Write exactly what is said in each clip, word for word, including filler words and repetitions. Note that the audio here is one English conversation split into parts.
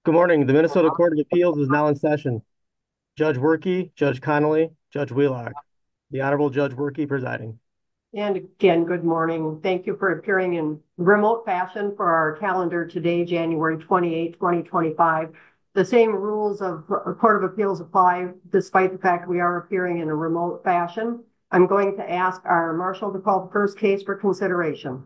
Good morning. The Minnesota Court of Appeals is now in session. Judge Werke, Judge Connolly, Judge Wheelock. The Honorable Judge Werke presiding. And again, good morning. Thank you for appearing in remote fashion for our calendar today, January twenty-eighth, twenty twenty-five. The same rules of Court of Appeals apply despite the fact we are appearing in a remote fashion. I'm going to ask our marshal to call the first case for consideration.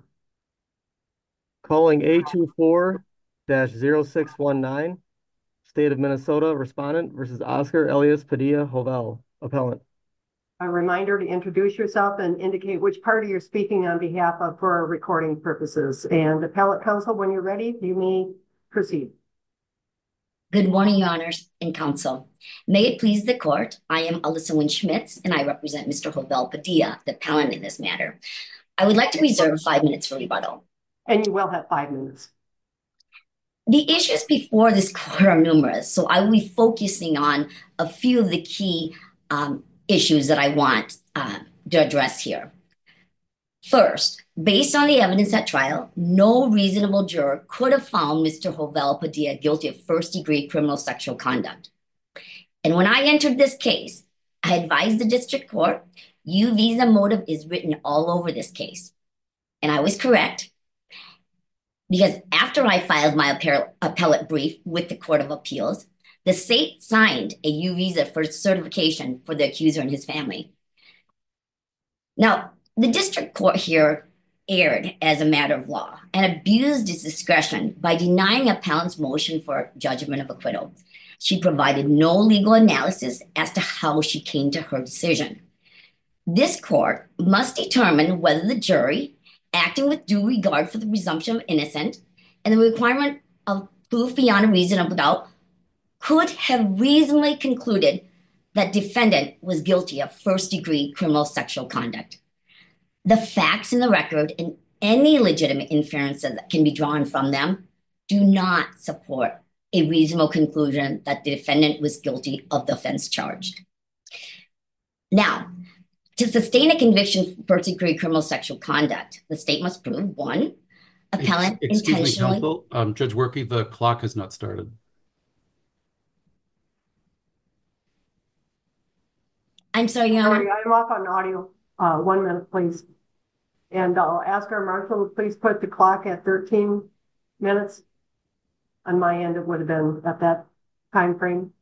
Calling A two four dash zero six one nine, State of Minnesota, Respondent versus Oscar Elias Padilla Hovell, Appellant. A reminder to introduce yourself and indicate which party you're speaking on behalf of for recording purposes. And Appellate Counsel, when you're ready, you may proceed. Good morning, Your Honors and Counsel. May it please the Court, I am Alyssa Wynn-Schmitz, and I represent Mister Hovell Padilla, the appellant in this matter. I would like to reserve five minutes for rebuttal. And you will have five minutes. The issues before this court are numerous, so I will be focusing on a few of the key um, issues that I want uh, to address here. First, based on the evidence at trial, no reasonable juror could have found Mister Hovell Padilla guilty of first-degree criminal sexual conduct. And when I entered this case, I advised the district court, ius visa motive is written all over this case. And I was correct, because after I filed my appellate brief with the Court of Appeals, the state signed a ius visa for certification for the accuser and his family. Now, the district court here erred as a matter of law and abused its discretion by denying appellant's motion for judgment of acquittal. She provided no legal analysis as to how she came to her decision. This court must determine whether the jury, acting with due regard for the presumption of innocence and the requirement of proof beyond a reasonable doubt, could have reasonably concluded that defendant was guilty of first-degree criminal sexual conduct. The facts in the record and any legitimate inferences that can be drawn from them do not support a reasonable conclusion that the defendant was guilty of the offense charged. Now, to sustain a conviction for first-degree criminal sexual conduct, the state must prove, one, appellant Excuse intentionally... me, counsel. Um, Judge Werke, the clock has not started. I'm sorry, Your Honor. Sorry, I'm off on audio. Uh, one minute, please. And I'll ask our marshal to please put the clock at thirteen minutes. On my end, it would have been at that time frame.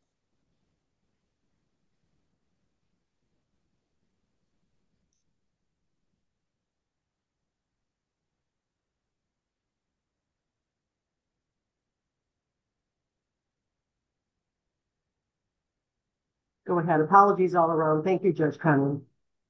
Go ahead. Apologies all around. Thank you, Judge Connolly.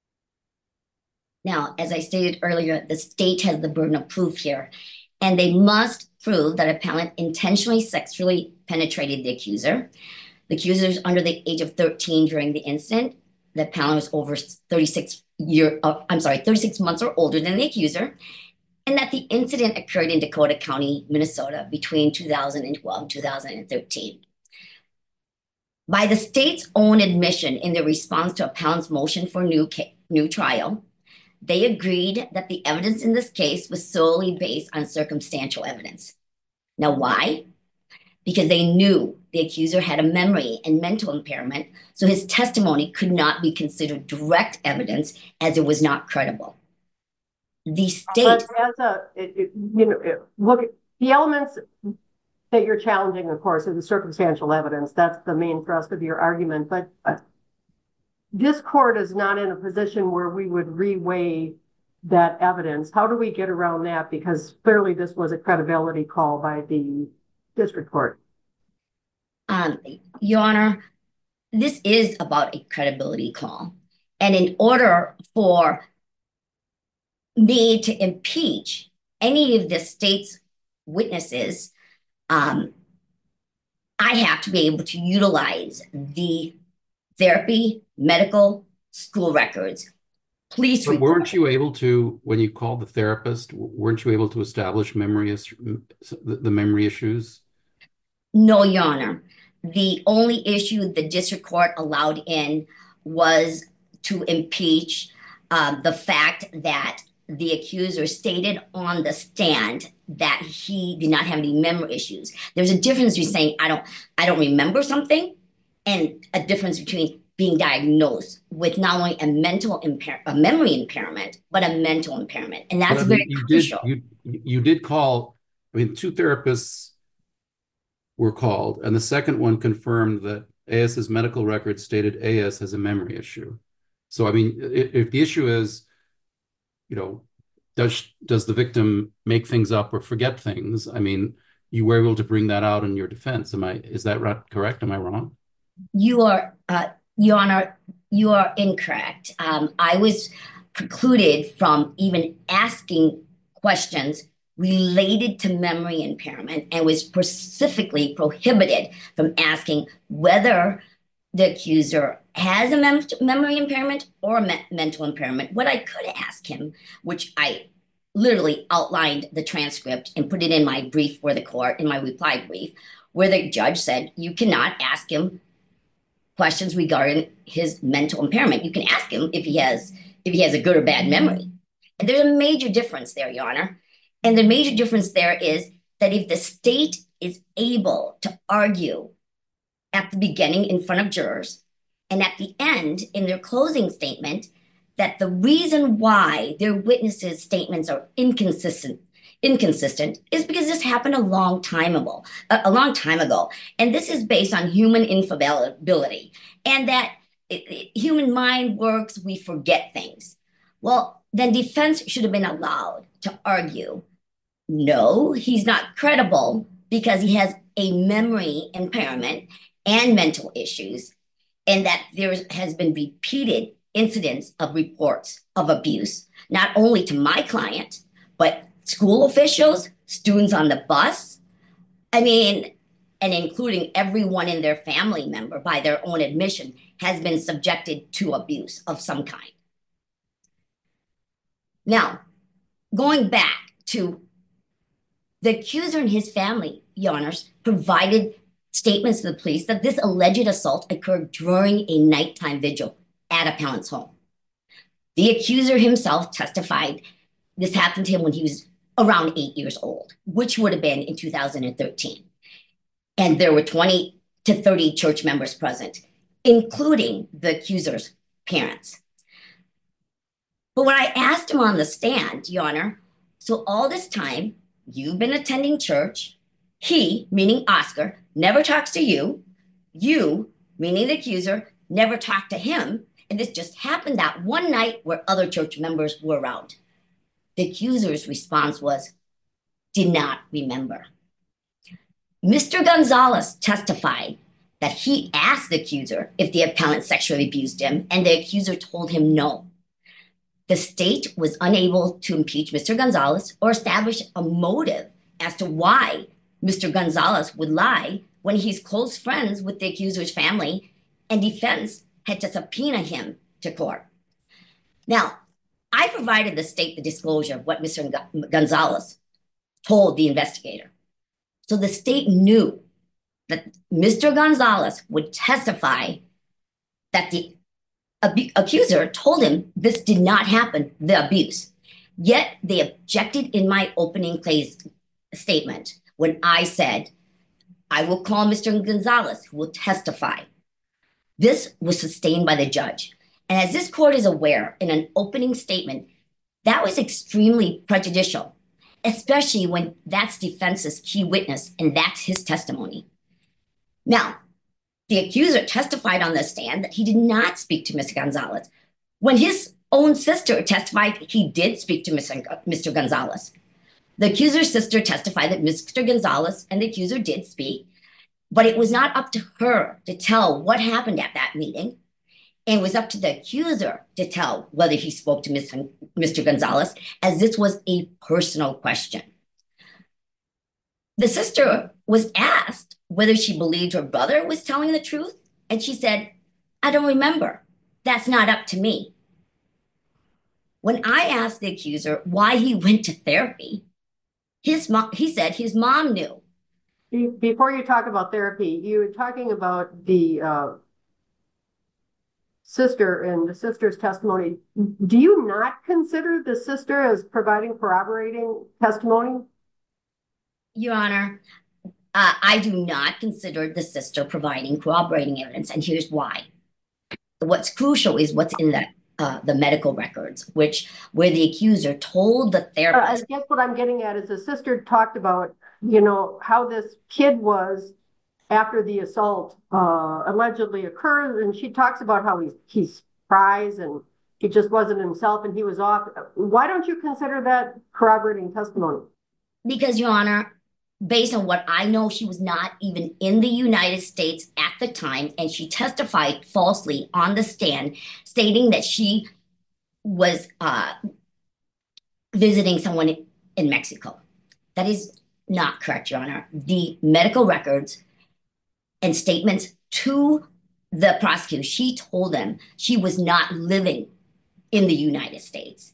Now, as I stated earlier, the state has the burden of proof here, and they must prove that appellant intentionally sexually penetrated the accuser. The accuser is under the age of thirteen during the incident. The appellant was over thirty-six year, uh, I'm sorry, thirty-six months or older than the accuser, and that the incident occurred in Dakota County, Minnesota, between two thousand twelve and two thousand thirteen. By the state's own admission in their response to appellant's motion for new, new trial, they agreed that the evidence in this case was solely based on circumstantial evidence. Now, why? Because they knew the accuser had a memory and mental impairment, so his testimony could not be considered direct evidence as it was not credible. The state... But as a, it, it, you know, it, look, the elements that you're challenging, of course, is the circumstantial evidence. That's the main thrust of your argument. But uh, this court is not in a position where we would reweigh that evidence. How do we get around that? Because clearly this was a credibility call by the district court. Um, Your Honor, this is about a credibility call. And in order for me to impeach any of the state's witnesses, um, I have to be able to utilize the therapy, medical, school records, police But reports. weren't you able to, when you called the therapist, weren't you able to establish memory is- the the memory issues? No, Your Honor. The only issue the district court allowed in was to impeach uh, the fact that the accuser stated on the stand that he did not have any memory issues. There's a difference between saying I don't I don't remember something and a difference between being diagnosed with not only a mental impair a memory impairment, but a mental impairment. And But that's I mean, very you did crucial. you you did call. I mean, two therapists were called, and the second one confirmed that AS's medical record stated A S has a memory issue. So, I mean, if, if the issue is, you know, does does the victim make things up or forget things? I mean, you were able to bring that out in your defense. Am I, is that right, correct? Am I wrong? You are, uh, Your Honor, you are incorrect. Um, I was precluded from even asking questions related to memory impairment and was specifically prohibited from asking whether the accuser has a mem memory impairment or a me mental impairment. What I could ask him, which I literally outlined the transcript and put it in my brief for the court, in my reply brief, where the judge said you cannot ask him questions regarding his mental impairment. You can ask him if he has if he has a good or bad memory. And there's a major difference there, Your Honor. And the major difference there is that if the state is able to argue at the beginning in front of jurors and at the end in their closing statement that the reason why their witnesses' statements are inconsistent inconsistent is because this happened a long time ago, a, a long time ago. And this is based on human infallibility and that it, it, human mind works, we forget things. Well, then defense should have been allowed to argue, no, he's not credible because he has a memory impairment and mental issues, and that there has been repeated incidents of reports of abuse, not only to my client, but school officials, students on the bus. I mean, and including everyone in their family member by their own admission has been subjected to abuse of some kind. Now, going back to the accuser and his family, Your Honors, provided statements to the police that this alleged assault occurred during a nighttime vigil at appellant's home. The accuser himself testified this happened to him when he was around eight years old, which would have been in two thousand thirteen. And there were twenty to thirty church members present, including the accuser's parents. But when I asked him on the stand, Your Honor, so all this time, you've been attending church, he, meaning Oscar, never talks to you, you, meaning the accuser, never talked to him, and this just happened that one night where other church members were around. The accuser's response was, did not remember. Mister Gonzalez testified that he asked the accuser if the appellant sexually abused him, and the accuser told him no. The state was unable to impeach Mister Gonzalez or establish a motive as to why Mister Gonzalez would lie when he's close friends with the accuser's family, and defense had to subpoena him to court. Now, I provided the state the disclosure of what Mister Gonzalez told the investigator. So the state knew that Mister Gonzalez would testify that the ab- accuser told him this did not happen, the abuse. Yet they objected in my opening case statement when I said, I will call Mister Gonzalez, who will testify. This was sustained by the judge. And as this court is aware, in an opening statement, that was extremely prejudicial, especially when that's defense's key witness and that's his testimony. Now, the accuser testified on the stand that he did not speak to Mister Gonzalez, when his own sister testified he did speak to Mister Gonzalez. The accuser's sister testified that Mister Gonzalez and the accuser did speak, but it was not up to her to tell what happened at that meeting. And it was up to the accuser to tell whether he spoke to Mister Gonzalez, as this was a personal question. The sister was asked whether she believed her brother was telling the truth, and she said, I don't remember. That's not up to me. When I asked the accuser why he went to therapy, his mom, he said his mom knew. Before you talk about therapy, you were talking about the uh, sister and the sister's testimony, do you not consider the sister as providing corroborating testimony? Your Honor, uh, I do not consider the sister providing corroborating evidence, and here's why. What's crucial is what's in the uh, the medical records, which where the accuser told the therapist. Uh, I guess what I'm getting at is the sister talked about, you know, how this kid was after the assault uh, allegedly occurred, and she talks about how he he cries and he just wasn't himself and he was off. Why don't you consider that corroborating testimony? Because, Your Honor, based on what I know, she was not even in the United States at the time, and she testified falsely on the stand, stating that she was uh, visiting someone in Mexico. That is not correct, Your Honor. The medical records and statements to the prosecutor, she told them she was not living in the United States.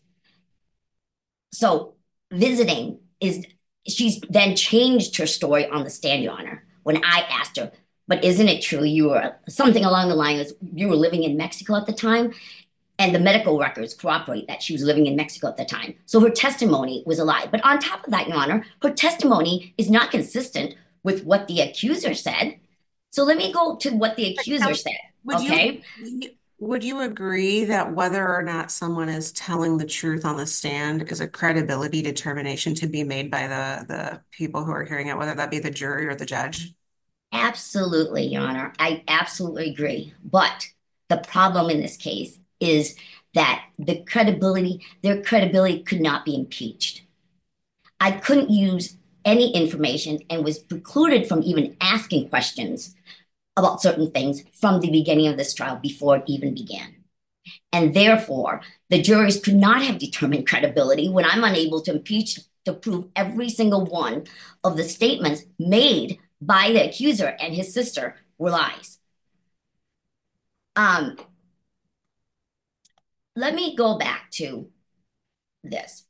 So visiting is, she's then changed her story on the stand, Your Honor, when I asked her, but isn't it true you were, something along the line of, you were living in Mexico at the time? And the medical records corroborate that she was living in Mexico at the time. So her testimony was a lie. But on top of that, Your Honor, her testimony is not consistent with what the accuser said. So let me go to what the accuser said, Would okay? you, would you agree that whether or not someone is telling the truth on the stand is a credibility determination to be made by the, the people who are hearing it, whether that be the jury or the judge? Absolutely, Your Honor. I absolutely agree. But the problem in this case is that the credibility, their credibility could not be impeached. I couldn't use any information and was precluded from even asking questions about certain things from the beginning of this trial before it even began. And therefore, the juries could not have determined credibility when I'm unable to impeach to prove every single one of the statements made by the accuser and his sister were lies. Um, let me go back to this.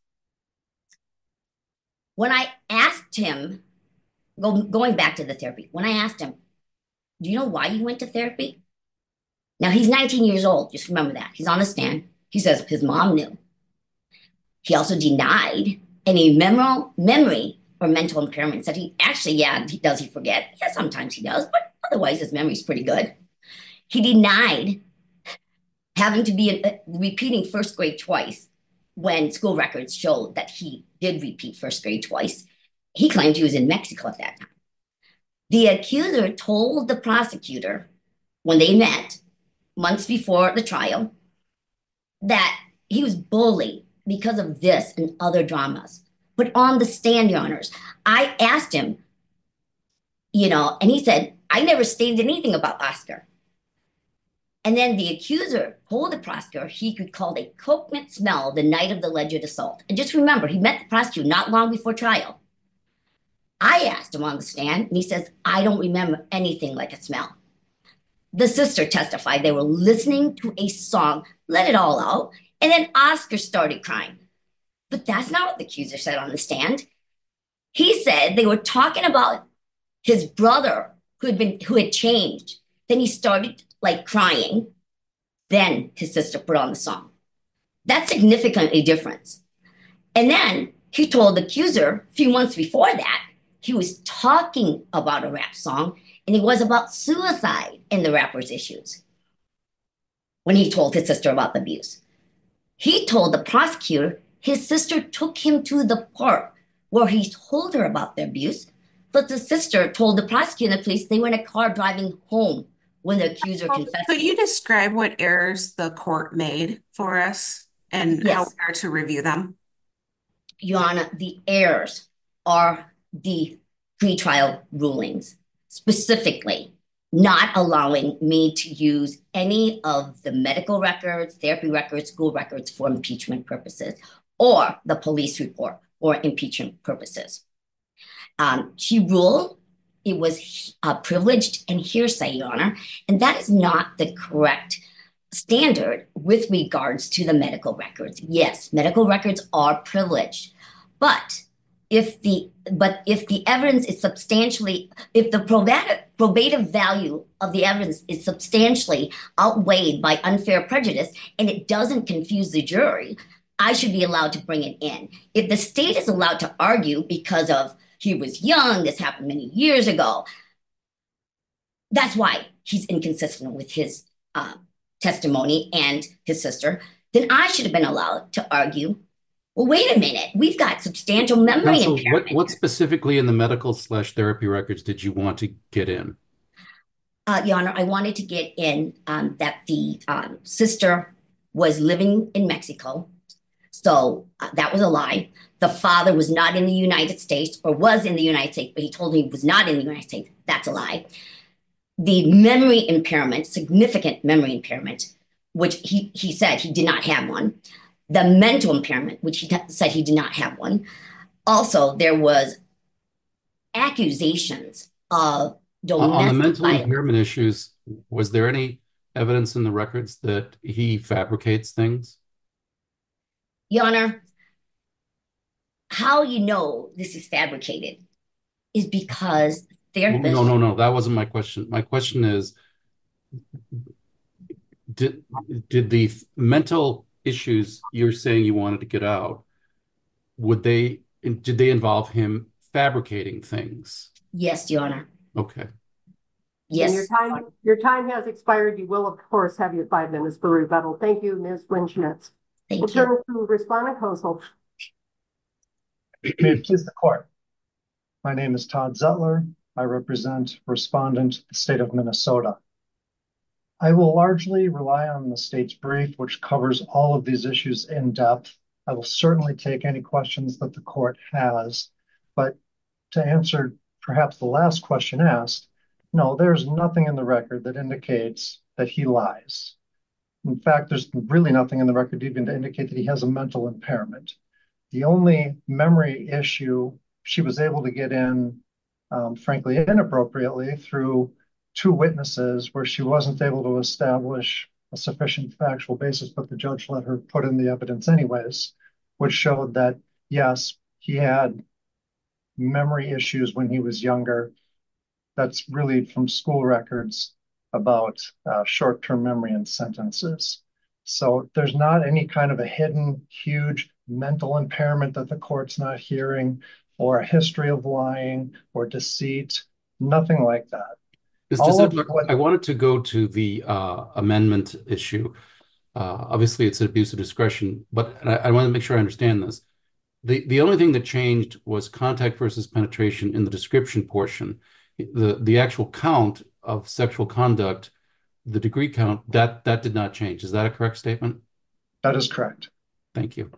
When I asked him, go, going back to the therapy, when I asked him, do you know why you went to therapy? Now, he's nineteen years old. Just remember that. He's on the stand. He says his mom knew. He also denied any mem- memory or mental impairments that he actually, yeah, he, does he forget? Yeah, sometimes he does, but otherwise his memory's pretty good. He denied having to be uh, repeating first grade twice when school records showed that he did repeat first grade twice. He claimed he was in Mexico at that time. The accuser told the prosecutor when they met months before the trial that he was bullied because of this and other dramas. But on the stand, Your Honors, I asked him, you know, and he said, I never stated anything about Oscar. And then the accuser told the prosecutor he could call a coconut smell the night of the alleged assault. And just remember, he met the prosecutor not long before trial. I asked him on the stand, and he says, I don't remember anything like a smell. The sister testified they were listening to a song, let it all out, and then Oscar started crying. But that's not what the accuser said on the stand. He said they were talking about his brother who had been who had changed. Then he started like crying. Then his sister put on the song. That's significantly different. And then he told the accuser a few months before that, he was talking about a rap song, and it was about suicide and the rapper's issues when he told his sister about the abuse. He told the prosecutor his sister took him to the park where he told her about the abuse, but the sister told the prosecutor and the police they were in a car driving home when the accuser confessed. Could you describe what errors the court made for us and Yes. how we are to review them? Your Honor, the errors are the pretrial rulings, specifically not allowing me to use any of the medical records, therapy records, school records for impeachment purposes, or the police report for impeachment purposes. Um, she ruled it was uh, privileged and hearsay, Your Honor, and that is not the correct standard with regards to the medical records. Yes, medical records are privileged, but if the but if the evidence is substantially, if the probative probative value of the evidence is substantially outweighed by unfair prejudice and it doesn't confuse the jury, I should be allowed to bring it in. If the state is allowed to argue because of he was young, this happened many years ago, that's why he's inconsistent with his uh, testimony and his sister, then I should have been allowed to argue, well, wait a minute, we've got substantial memory Counsel, impairment. what, what specifically in the medical slash therapy records did you want to get in? Uh, Your Honor, I wanted to get in um, that the um, sister was living in Mexico. So uh, that was a lie. The father was not in the United States, or was in the United States, but he told me he was not in the United States. That's a lie. The memory impairment, significant memory impairment, which he, he said he did not have one. The mental impairment, which he said he did not have one. Also, there was accusations of domestic On the mental violence. impairment issues, was there any evidence in the records that he fabricates things? Your Honor, how you know this is fabricated is because therapists. No, no, no, that wasn't my question. My question is, did did the mental issues you're saying you wanted to get out, would they did they involve him fabricating things? Yes, Your Honor. Okay. Yes. And your time, your time has expired. You will, of course, have your five minutes for rebuttal. Thank you, Miz Winschnitz. Thank We'll you. turn to respondent counsel. May it please the court. My name is Todd Zettler. I represent respondent, the state of Minnesota. I will largely rely on the state's brief, which covers all of these issues in depth. I will certainly take any questions that the court has, but to answer perhaps the last question asked, no, there's nothing in the record that indicates that he lies. In fact, there's really nothing in the record even to indicate that he has a mental impairment. The only memory issue she was able to get in, um, frankly, inappropriately through two witnesses where she wasn't able to establish a sufficient factual basis, but the judge let her put in the evidence anyways, which showed that, yes, he had memory issues when he was younger. That's really from school records about uh, short-term memory and sentences. So there's not any kind of a hidden, huge mental impairment that the court's not hearing, or a history of lying or deceit, nothing like that. Mister All of Zettler, what- I wanted to go to the uh, amendment issue. Uh, obviously, it's an abuse of discretion, but I, I want to make sure I understand this. The, the only thing that changed was contact versus penetration in the description portion. The, the actual count of sexual conduct, the degree count, that, that did not change. Is that a correct statement? That is correct. Thank you.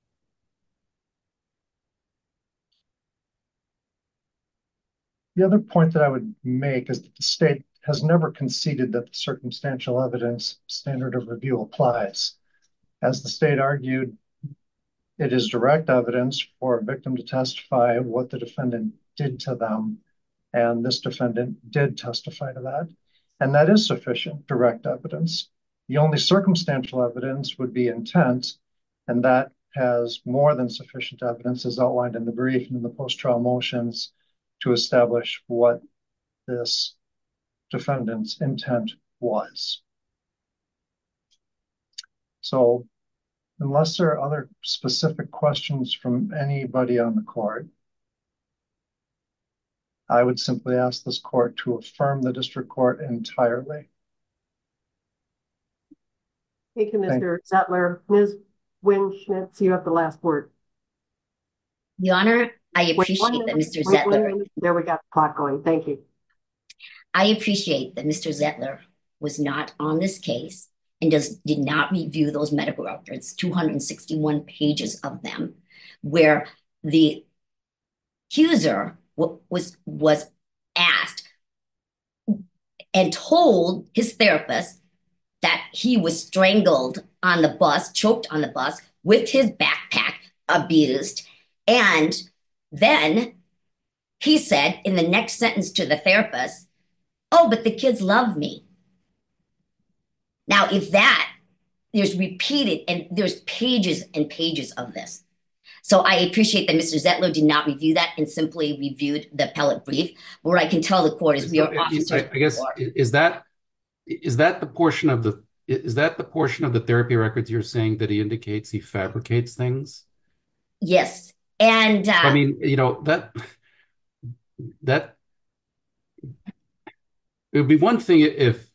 The other point that I would make is that the state has never conceded that the circumstantial evidence standard of review applies. As the state argued, it is direct evidence for a victim to testify what the defendant did to them, and this defendant did testify to that. And that is sufficient direct evidence. The only circumstantial evidence would be intent, and that has more than sufficient evidence as outlined in the brief and in the post-trial motions to establish what this defendant's intent was. So unless there are other specific questions from anybody on the court, I would simply ask this court to affirm the district court entirely. Thank you, Mister Zettler. Miz Winschnitz, you have the last word. Your Honor, I Wait, appreciate one that minute. Mister Wait, one Zettler. minute. There we got the clock going. Thank you. I appreciate that Mister Zettler was not on this case and does did not review those medical records, two hundred sixty-one pages of them, where the accuser w- was was asked and told his therapist that he was strangled on the bus, choked on the bus with his backpack, abused, and then he said in the next sentence to the therapist, "Oh, but the kids love me." Now, if that, there's repeated, and there's pages and pages of this. So I appreciate that Mister Zettler did not review that and simply reviewed the appellate brief. But what I can tell the court is we So, are I, officers. I guess is that is that the portion of the is that the portion of the therapy records you're saying that he indicates he fabricates things? Yes. And uh, I mean, you know, that that it would be one thing if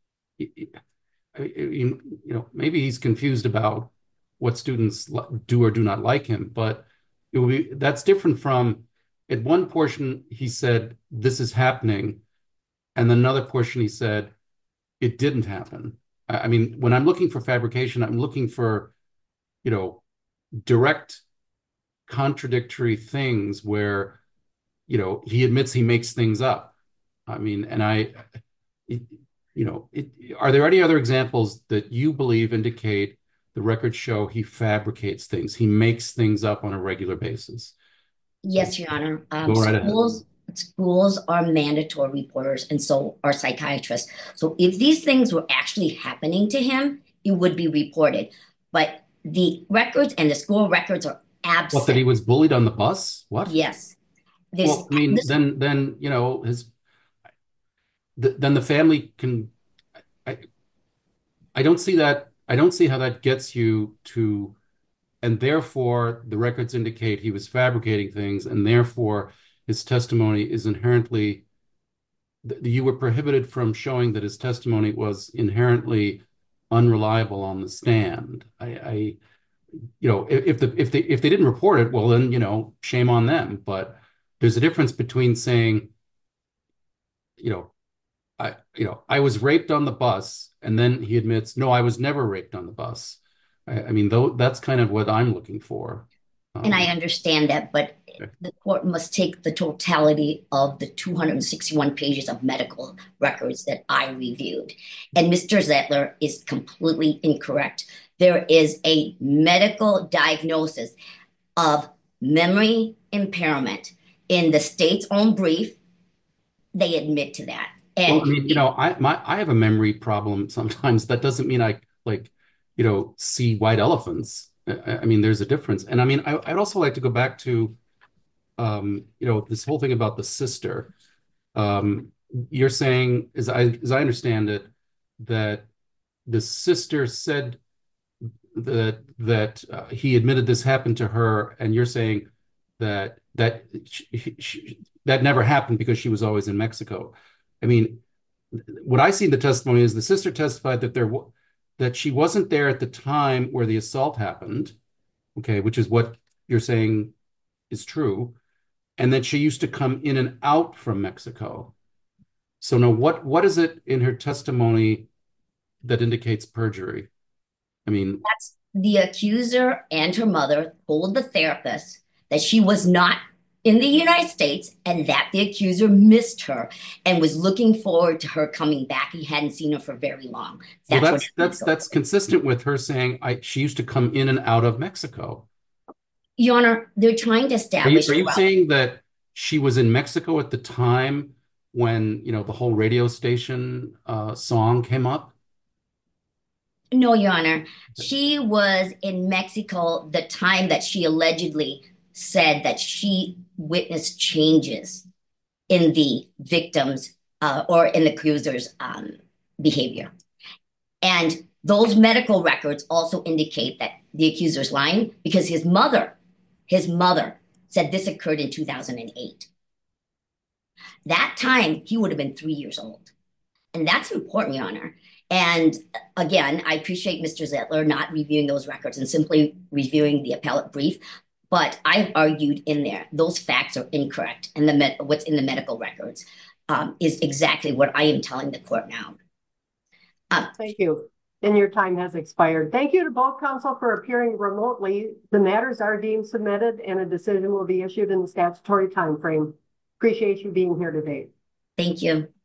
you know maybe he's confused about what students do or do not like him, but it will be that's different from at one portion he said this is happening, and then another portion he said it didn't happen. I mean, when I'm looking for fabrication, I'm looking for, you know, direct contradictory things where, you know, he admits he makes things up. I mean, and I, it, you know, it, are there any other examples that you believe indicate the records show he fabricates things, he makes things up on a regular basis? Yes, Your Honor. Um, Go right schools, ahead. schools are mandatory reporters, and so are psychiatrists. So if these things were actually happening to him, it would be reported. But the records and the school records are absent. What, that he was bullied on the bus? What? Yes. There's, well, I mean, this, then, then you know, his, th then the family can. I, I don't see that. I don't see how that gets you to, and therefore the records indicate he was fabricating things, and therefore his testimony is inherently. You were prohibited from showing that his testimony was inherently unreliable on the stand. I, I you know, if the if they if they didn't report it, well, then, you know, shame on them. But there's a difference between saying, you know, I you know, I was raped on the bus, and then he admits, no, I was never raped on the bus. I, I mean, though, that's kind of what I'm looking for. Um, and I understand that, but okay. the court must take the totality of the two hundred sixty-one pages of medical records that I reviewed. And Mister Zettler is completely incorrect. There is a medical diagnosis of memory impairment in the state's own brief. They admit to that. And well, I mean, you know, I my I have a memory problem sometimes. That doesn't mean I like, you know, see white elephants. I, I mean, there's a difference. And I mean, I, I'd also like to go back to, um, you know, this whole thing about the sister. Um, you're saying, as I as I understand it, that the sister said that that uh, he admitted this happened to her, and you're saying that that she, she, that never happened because she was always in Mexico. I mean, what I see in the testimony is the sister testified that there that she wasn't there at the time where the assault happened, okay, which is what you're saying is true, and that she used to come in and out from Mexico. So now, what what is it in her testimony that indicates perjury? I mean, that's the accuser and her mother told the therapist that she was not in the United States and that the accuser missed her and was looking forward to her coming back. He hadn't seen her for very long. That's well, that's that's that's, that's consistent with her saying I she used to come in and out of Mexico. Your Honor, they're trying to establish. Are you, are you saying that she was in Mexico at the time when, you know, the whole radio station uh, song came up? No, Your Honor. She was in Mexico the time that she allegedly said that she witnessed changes in the victim's uh, or in the accuser's um, behavior. And those medical records also indicate that the accuser's lying because his mother, his mother said this occurred in two thousand eight. That time, he would have been three years old. And that's important, Your Honor. And again, I appreciate Mister Zettler not reviewing those records and simply reviewing the appellate brief. But I've argued in there, those facts are incorrect. And the med- what's in the medical records um, is exactly what I am telling the court now. Um, Thank you. And your time has expired. Thank you to both counsel for appearing remotely. The matters are deemed submitted and a decision will be issued in the statutory time frame. Appreciate you being here today. Thank you.